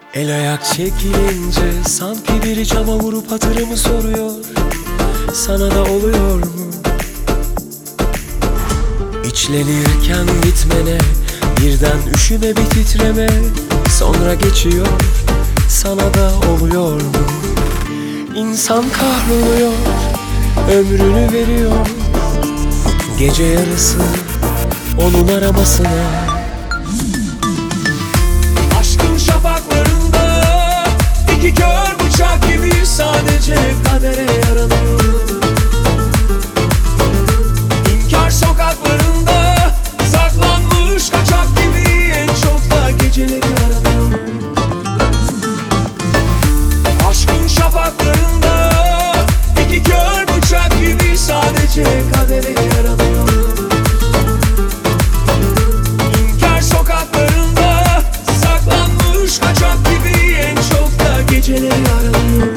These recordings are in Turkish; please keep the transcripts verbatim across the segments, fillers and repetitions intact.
El ayak çekilince sanki biri cama vurup hatırımı soruyor. Sana da oluyor mu? İçlenirken bitmene, birden üşüme bir titreme, sonra geçiyor. Sana da oluyor mu? İnsan kahroluyor, ömrünü veriyor, gece yarısı onun aramasına. Aşkın şafaklarında iki kör bıçak gibi sadece kadere yaranıyor. İnkar sokaklarında saklanmış kaçak gibi en çok da geceleri aranıyor. Aşkın şafaklarında iki kör bıçak gibi sadece kadere yaranıyor. İnkar sokaklarında saklanmış kaçak gibi en çok da geceleri aranıyor.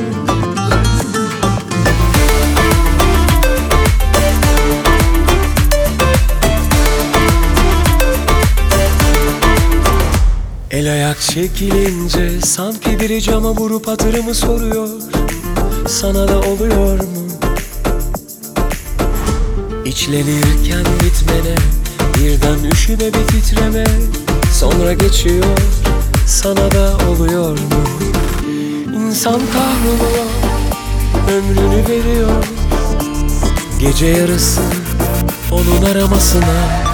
El ayak çekilince sanki biri cama vurup hatırımı soruyor. Sana da oluyor mu? İçlenirken bitmene, birden üşüme bir titreme, sonra geçiyor. Sana da oluyor mu? İnsan kahroluyor, ömrünü veriyor, gece yarısı onun aramasına.